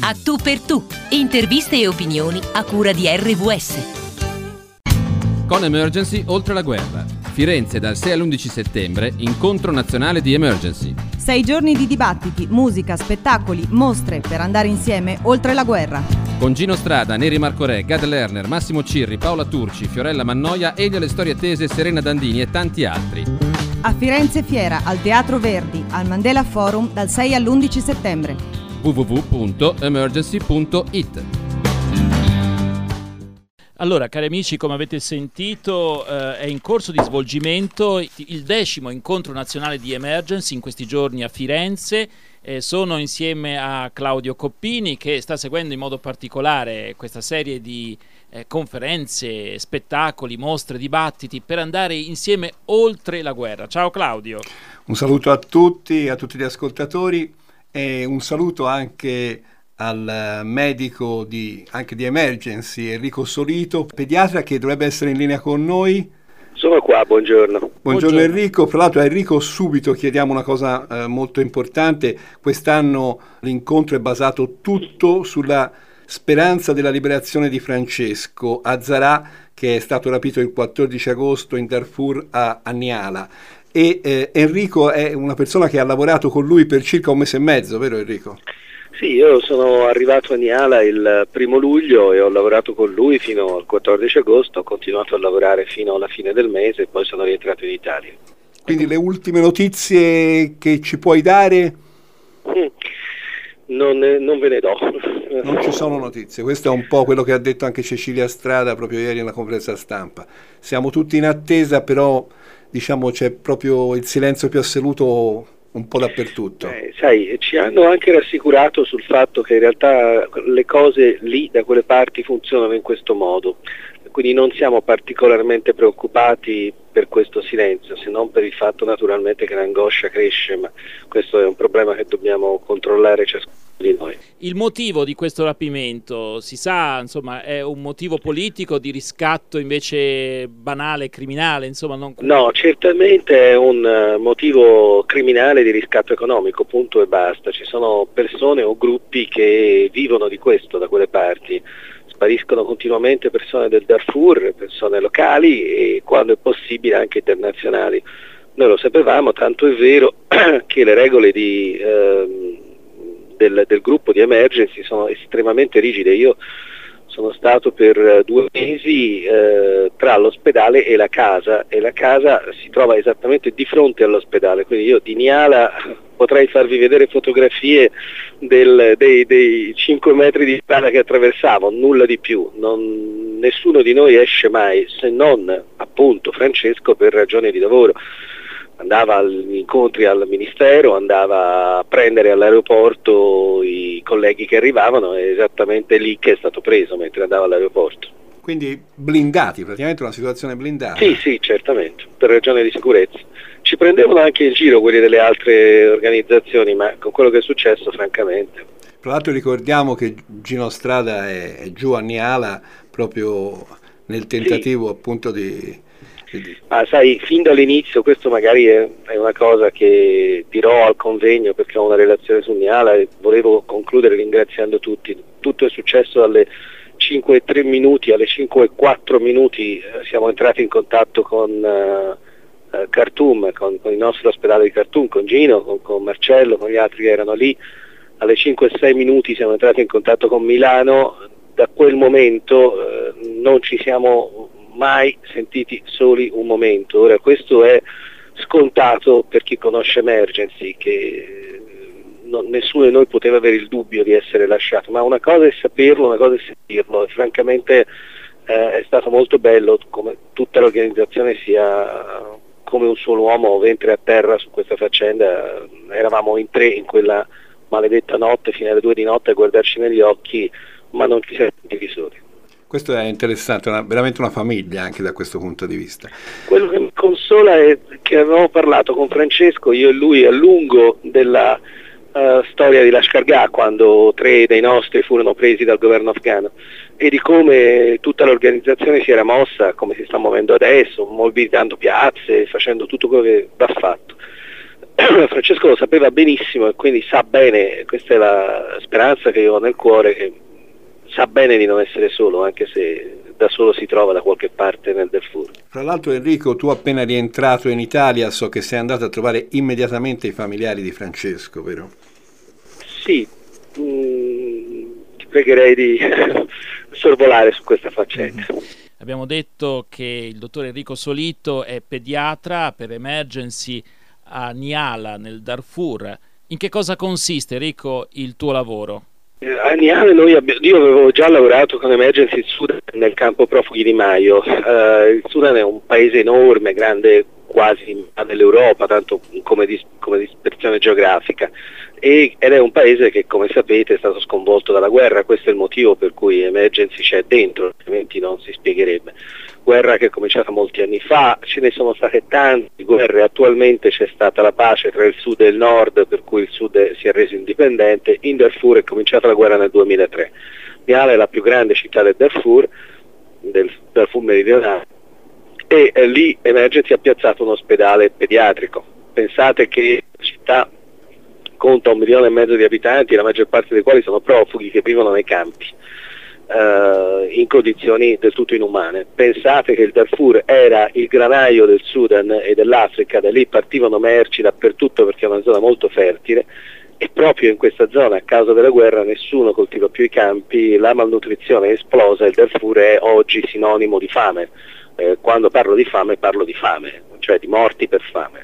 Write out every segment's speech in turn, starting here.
A tu per tu, interviste e opinioni a cura di RVS. Con Emergency oltre la guerra. Firenze dal 6 all'11 settembre, incontro nazionale di Emergency. 6 giorni di dibattiti, musica, spettacoli, mostre per andare insieme oltre la guerra. Con Gino Strada, Neri Marco Re, Gad Lerner, Massimo Cirri, Paola Turci, Fiorella Mannoia, Elio Le Storie Tese, Serena Dandini e tanti altri. A Firenze Fiera, al Teatro Verdi, al Mandela Forum dal 6 all'11 settembre. www.emergency.it. Allora, cari amici, come avete sentito, è in corso di svolgimento il 10° incontro nazionale di Emergency in questi giorni a Firenze. Sono insieme a Claudio Coppini, che sta seguendo in modo particolare questa serie di conferenze, spettacoli, mostre, dibattiti per andare insieme oltre la guerra. Ciao Claudio. Un saluto a tutti gli ascoltatori e un saluto anche al medico anche di Emergency, Enrico Solito, pediatra, che dovrebbe essere in linea con noi. Sono qua, buongiorno. Buongiorno Enrico. Fra l'altro a Enrico subito chiediamo una cosa molto importante. Quest'anno l'incontro è basato tutto sulla speranza della liberazione di Francesco Azzarà, che è stato rapito il 14 agosto in Darfur a Niala. E Enrico è una persona che ha lavorato con lui per circa 1 mese e mezzo, vero Enrico? Sì, io sono arrivato a Niala il 1° luglio e ho lavorato con lui fino al 14 agosto, ho continuato a lavorare fino alla fine del mese e poi sono rientrato in Italia. Quindi le ultime notizie che ci puoi dare? Non ve ne do. Non ci sono notizie, questo è un po' quello che ha detto anche Cecilia Strada proprio ieri nella conferenza stampa. Siamo tutti in attesa, però diciamo c'è proprio il silenzio più assoluto un po' dappertutto. Sai, ci hanno anche rassicurato sul fatto che in realtà le cose lì da quelle parti funzionano in questo modo, quindi non siamo particolarmente preoccupati per questo silenzio, se non per il fatto naturalmente che l'angoscia cresce, ma questo è un problema che dobbiamo controllare ciascuno di noi. Il motivo di questo rapimento, si sa, insomma, è un motivo politico di riscatto invece banale, criminale, insomma? No, certamente è un motivo criminale di riscatto economico, punto e basta. Ci sono persone o gruppi che vivono di questo da quelle parti. Spariscono continuamente persone del Darfur, persone locali e quando è possibile anche internazionali. Noi lo sapevamo, tanto è vero che le regole del gruppo di Emergency sono estremamente rigide. Io sono stato per 2 mesi tra l'ospedale e la casa si trova esattamente di fronte all'ospedale, quindi io di Niala potrei farvi vedere fotografie dei 5 metri di strada che attraversavo, nulla di più. Nessuno di noi esce mai, se non appunto Francesco per ragioni di lavoro. Andava agli incontri al ministero, andava a prendere all'aeroporto i colleghi che arrivavano, è esattamente lì che è stato preso mentre andava all'aeroporto. Quindi blindati, praticamente una situazione blindata. Sì, certamente, per ragioni di sicurezza. Ci prendevano anche in giro quelli delle altre organizzazioni, ma con quello che è successo, francamente. Tra l'altro ricordiamo che Gino Strada è giù a Niala proprio nel tentativo appunto di... Ma sai, fin dall'inizio, questo magari è una cosa che dirò al convegno perché ho una relazione su Niala e volevo concludere ringraziando tutti. Tutto è successo alle 5:03, alle 5:04 siamo entrati in contatto con Khartoum, con il nostro ospedale di Khartoum, con Gino, con Marcello, con gli altri che erano lì. Alle 5:06 siamo entrati in contatto con Milano. Da quel momento non ci siamo mai sentiti soli un momento. Ora questo è scontato per chi conosce Emergency, che nessuno di noi poteva avere il dubbio di essere lasciato, ma una cosa è saperlo, una cosa è sentirlo, e francamente è stato molto bello come tutta l'organizzazione sia come un solo uomo ventre a terra su questa faccenda. Eravamo in 3 in quella maledetta notte fino alle 2 di notte a guardarci negli occhi, ma non ci siamo sentiti soli. Questo è interessante, veramente una famiglia anche da questo punto di vista. Quello che mi consola è che avevamo parlato con Francesco, io e lui, a lungo della storia di Lashkar Gah, quando 3 dei nostri furono presi dal governo afghano, e di come tutta l'organizzazione si era mossa, come si sta muovendo adesso, mobilitando piazze, facendo tutto quello che va fatto. Francesco lo sapeva benissimo e quindi sa bene, questa è la speranza che io ho nel cuore, che sa bene di non essere solo, anche se da solo si trova da qualche parte nel Darfur. Fra l'altro, Enrico, tu appena rientrato in Italia so che sei andato a trovare immediatamente i familiari di Francesco, vero? Sì, ti pregherei di sorvolare su questa faccenda. Abbiamo detto che il dottor Enrico Solito è pediatra per emergency a Niala nel Darfur. In che cosa consiste, Enrico, il tuo lavoro? A Niala io avevo già lavorato con Emergency Sudan nel campo profughi di Maio. Il Sudan è un paese enorme, grande quasi dell'Europa, tanto come dispersione geografica, ed è un paese che, come sapete, è stato sconvolto dalla guerra. Questo è il motivo per cui Emergency c'è dentro, altrimenti non si spiegherebbe. Guerra che è cominciata molti anni fa, ce ne sono state tante guerre, attualmente c'è stata la pace tra il sud e il nord, per cui il sud si è reso indipendente. In Darfur è cominciata la guerra nel 2003. Niala è la più grande città del Darfur meridionale, e lì Emergency ha piazzato un ospedale pediatrico. Pensate che la città conta 1,5 milioni di abitanti, la maggior parte dei quali sono profughi che vivono nei campi, in condizioni del tutto inumane. Pensate che il Darfur era il granaio del Sudan e dell'Africa, da lì partivano merci dappertutto perché è una zona molto fertile, e proprio in questa zona, a causa della guerra, nessuno coltiva più i campi, la malnutrizione è esplosa, il Darfur è oggi sinonimo di fame. Quando parlo di fame, cioè di morti per fame.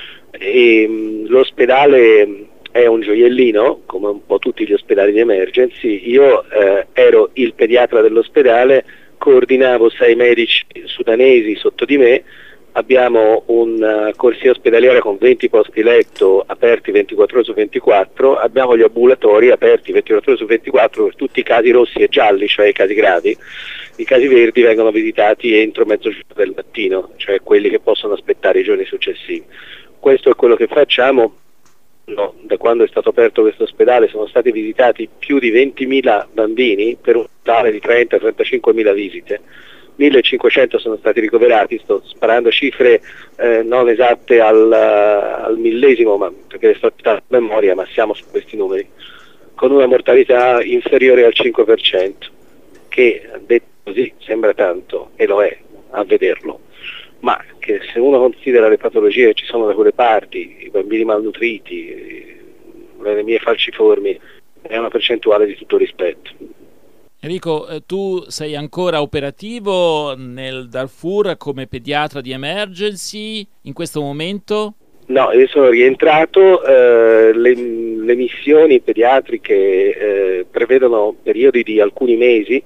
L'ospedale è un gioiellino, come un po' tutti gli ospedali di Emergency. Io ero il pediatra dell'ospedale, coordinavo 6 medici sudanesi sotto di me, abbiamo un corsia ospedaliera con 20 posti letto aperti 24 ore su 24, abbiamo gli ambulatori aperti 24 ore su 24 per tutti i casi rossi e gialli, cioè i casi gravi. I casi verdi vengono visitati entro mezzogiorno del mattino, cioè quelli che possono aspettare i giorni successivi. Questo è quello che facciamo. Da quando è stato aperto questo ospedale sono stati visitati più di 20.000 bambini per un totale di 30-35.000 visite. 1.500 sono stati ricoverati, sto sparando cifre non esatte al millesimo, ma perché le sto citando a memoria, ma siamo su questi numeri, con una mortalità inferiore al 5%, che detto così sembra tanto, e lo è a vederlo, ma che se uno considera le patologie che ci sono da quelle parti, i bambini malnutriti, le anemie falciformi, è una percentuale di tutto rispetto. Enrico, tu sei ancora operativo nel Darfur come pediatra di Emergency in questo momento? No, io sono rientrato, le missioni pediatriche prevedono periodi di alcuni mesi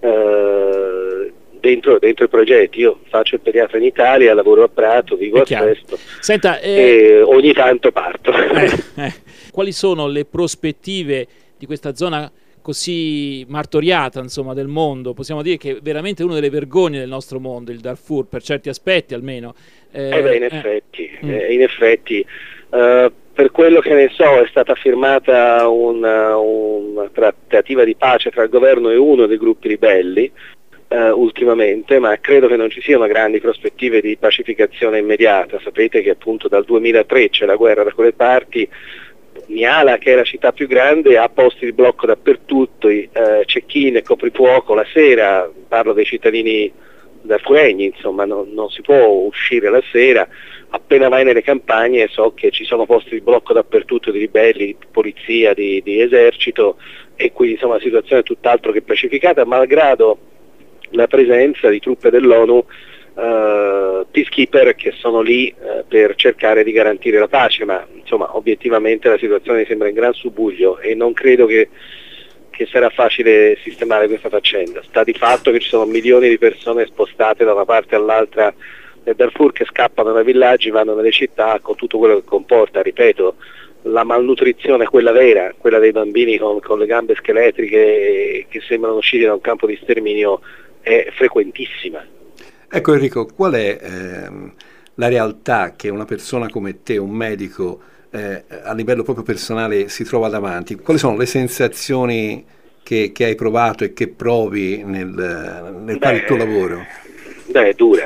dentro i progetti. Io faccio il pediatra in Italia, lavoro a Prato, vivo a Sesto. Senta, e ogni tanto parto. Quali sono le prospettive di questa zona così martoriata, insomma, del mondo? Possiamo dire che è veramente una delle vergogne del nostro mondo, il Darfur, per certi aspetti almeno. In effetti, per quello che ne so, è stata firmata una trattativa di pace tra il governo e uno dei gruppi ribelli ultimamente, ma credo che non ci siano grandi prospettive di pacificazione immediata. Sapete che appunto dal 2003 c'è la guerra da quelle parti. Niala, che è la città più grande, ha posti di blocco dappertutto, check-in e coprifuoco la sera, parlo dei cittadini darfuregni, insomma, non si può uscire la sera. Appena vai nelle campagne so che ci sono posti di blocco dappertutto di ribelli, di polizia, di esercito, e quindi insomma la situazione è tutt'altro che pacificata, malgrado la presenza di truppe dell'ONU, peacekeeper, che sono lì per cercare di garantire la pace, ma insomma obiettivamente la situazione sembra in gran subbuglio e non credo che sarà facile sistemare questa faccenda. Sta di fatto che ci sono milioni di persone spostate da una parte all'altra del Darfur, che scappano dai villaggi, vanno nelle città, con tutto quello che comporta, ripeto, la malnutrizione, quella vera, quella dei bambini con le gambe scheletriche che sembrano usciti da un campo di sterminio, è frequentissima. Ecco Enrico, qual è la realtà che una persona come te, un medico, a livello proprio personale si trova davanti? Quali sono le sensazioni che hai provato e che provi nel fare il tuo lavoro? È dura,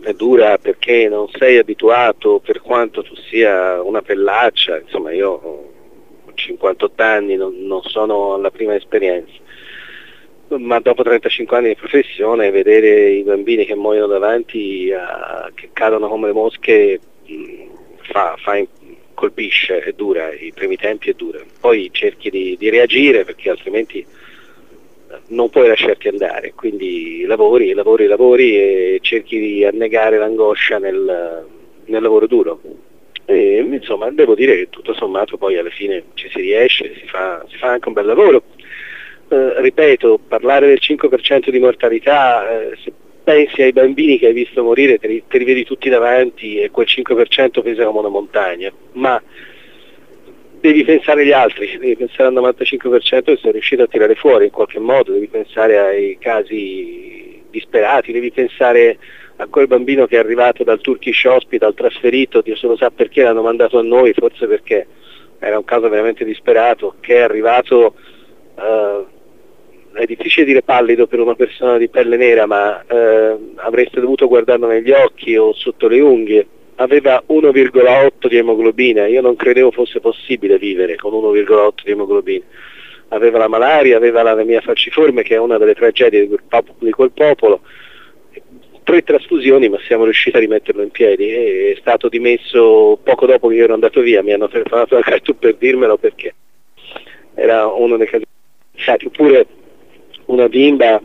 è dura perché non sei abituato, per quanto tu sia una pellaccia, insomma io ho 58 anni, non sono alla prima esperienza, ma dopo 35 anni di professione vedere i bambini che muoiono davanti, che cadono come le mosche, colpisce, è dura, i primi tempi è dura, poi cerchi di reagire perché altrimenti non puoi lasciarti andare, quindi lavori e cerchi di annegare l'angoscia nel lavoro duro. E, insomma, devo dire che tutto sommato poi alla fine ci si riesce, si fa anche un bel lavoro. Ripeto, parlare del 5% di mortalità, se pensi ai bambini che hai visto morire, te li vedi tutti davanti e quel 5% pesa come una montagna, ma devi pensare agli altri, devi pensare al 95% che sono riuscito a tirare fuori in qualche modo, devi pensare ai casi disperati, devi pensare a quel bambino che è arrivato dal Turkish Hospital, trasferito, Dio solo sa perché l'hanno mandato a noi, forse perché era un caso veramente disperato, che è arrivato, è difficile dire pallido per una persona di pelle nera, ma avreste dovuto guardarlo negli occhi o sotto le unghie. Aveva 1,8 di emoglobina, io non credevo fosse possibile vivere con 1,8 di emoglobina. Aveva la malaria, aveva l'anemia falciforme, che è una delle tragedie di quel popolo. 3 trasfusioni, ma siamo riusciti a rimetterlo in piedi. È stato dimesso poco dopo che io ero andato via, mi hanno telefonato da Cartu per dirmelo perché era uno dei casi. Oppure una bimba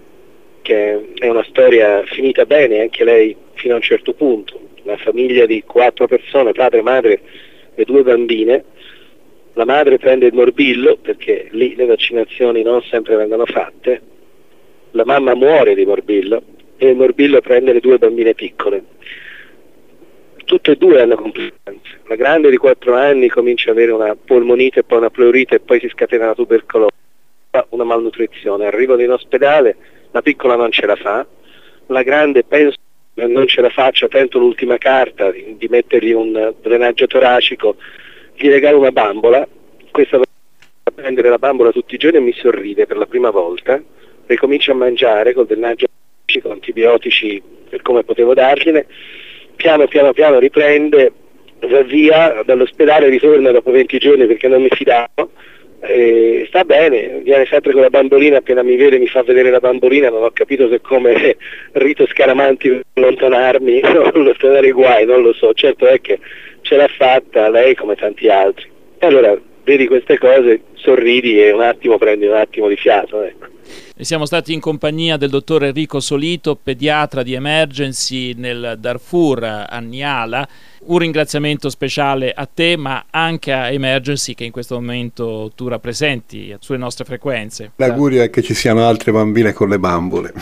che è una storia finita bene, anche lei fino a un certo punto. Una famiglia di 4 persone, padre, madre e 2 bambine. La madre prende il morbillo perché lì le vaccinazioni non sempre vengono fatte, la mamma muore di morbillo e il morbillo prende le 2 bambine piccole. Tutte e 2 hanno complicanze. La grande di 4 anni comincia ad avere una polmonite, poi una pleurite e poi si scatena la tubercolosi, una malnutrizione, arrivano in ospedale, la piccola non ce la fa, la grande penso non ce la faccio, tento l'ultima carta di mettergli un drenaggio toracico, gli regalo una bambola, questa va a prendere la bambola tutti i giorni e mi sorride per la prima volta, ricomincia a mangiare col drenaggio toracico, antibiotici per come potevo dargliene, piano piano riprende, va via dall'ospedale, ritorna dopo 20 giorni perché non mi fidavo, sta bene, viene sempre con la bambolina, appena mi vede mi fa vedere la bambolina, non ho capito se come Rito Scaramanti per allontanarmi, allontanare i guai, non lo so, certo è che ce l'ha fatta lei come tanti altri. E allora vedi queste cose, sorridi e un attimo prendi un attimo di fiato, ecco. E siamo stati in compagnia del dottor Enrico Solito, pediatra di Emergency nel Darfur, a Nyala. Un ringraziamento speciale a te, ma anche a Emergency che in questo momento tu rappresenti sulle nostre frequenze. L'augurio è che ci siano altre bambine con le bambole.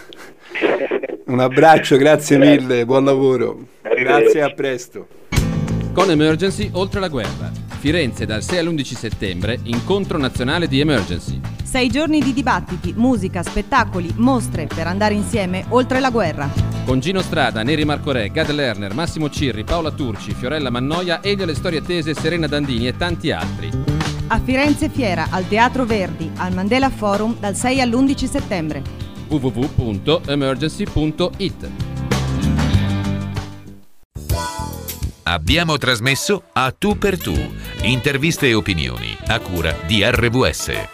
Un abbraccio, grazie mille, buon lavoro. Grazie, a presto. Con Emergency oltre la guerra. Firenze dal 6 all'11 settembre, incontro nazionale di Emergency. 6 giorni di dibattiti, musica, spettacoli, mostre per andare insieme oltre la guerra. Con Gino Strada, Neri Marco Re, Gad Lerner, Massimo Cirri, Paola Turci, Fiorella Mannoia, Elio Le Storie Tese, Serena Dandini e tanti altri. A Firenze Fiera, al Teatro Verdi, al Mandela Forum dal 6 all'11 settembre. www.emergency.it. Abbiamo trasmesso A Tu per Tu, interviste e opinioni a cura di RWS.